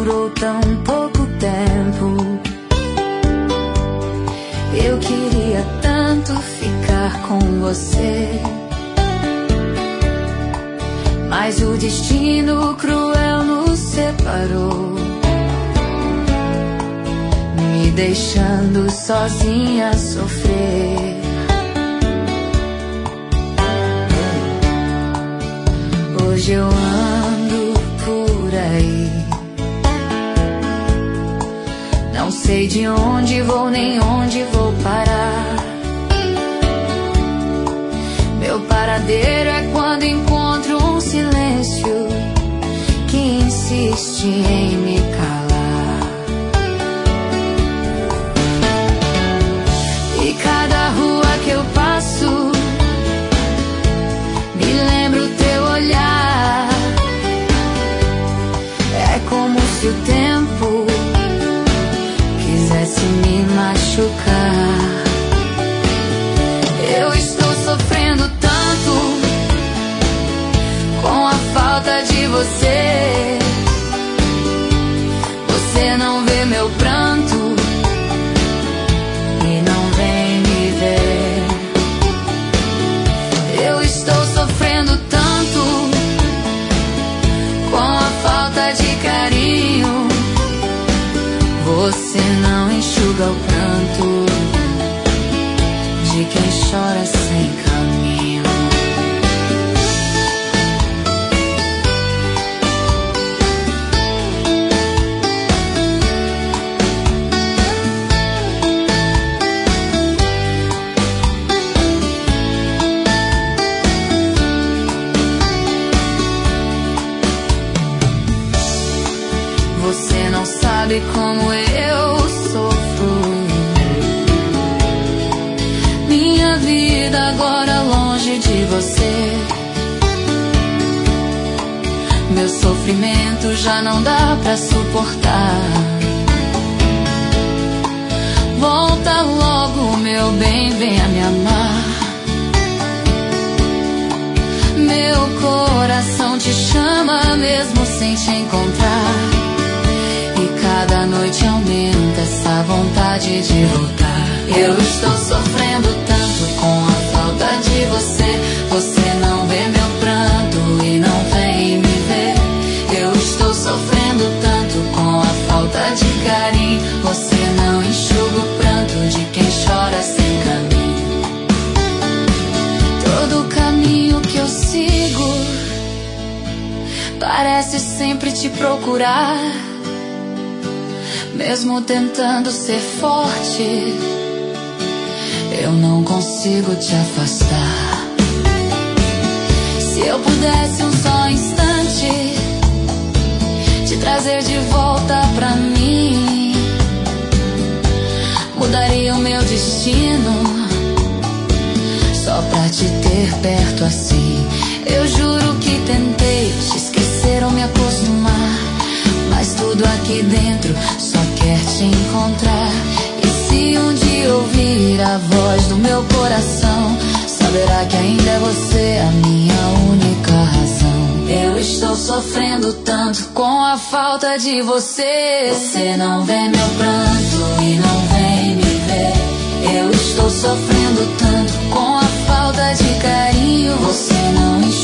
durou tão pouco tempo. Eu queria tanto ficar com você, mas o destino cruel nos separou, me deixando sozinha a sofrer. Hoje eu ando por aí, não sei de onde vou nem onde vou parar. Meu paradeiro é quando encontro um silêncio que insiste em me calar. E cada rua que eu passo me lembra o teu olhar. É como se o tempo quisesse me machucar. Eu estou sofrendo tanto com a falta de você. Você não vê meu pranto e não vem me ver. Eu estou sofrendo tanto com a falta de carinho. Você não enxuga o pranto de quem chora sem caminho. Você não sabe como eu sofro. Minha vida agora longe de você. Meu sofrimento já não dá pra suportar. Volta logo, meu bem, venha me amar. Meu coração te chama mesmo sem te encontrar. E cada noite aumenta essa vontade de voltar. Eu estou sofrendo tanto com a falta de você. Você não vê meu pranto e não vem me ver. Eu estou sofrendo tanto com a falta de carinho. Você não enxuga o pranto de quem chora sem caminho. Todo caminho que eu sigo parece sempre te procurar. Mesmo tentando ser forte, eu não consigo te afastar. Se eu pudesse um só instante te trazer de volta pra mim, mudaria o meu destino só pra te ter perto assim. Eu juro que tentei te esquecer ou me acostumar, mas tudo aqui dentro só quer te encontrar. E se um dia ouvir a voz do meu coração, saberá que ainda é você a minha única razão. Eu estou sofrendo tanto com a falta de você. Você não vê meu pranto e não vem me ver. Eu estou sofrendo tanto com a falta de carinho. Você não enxerga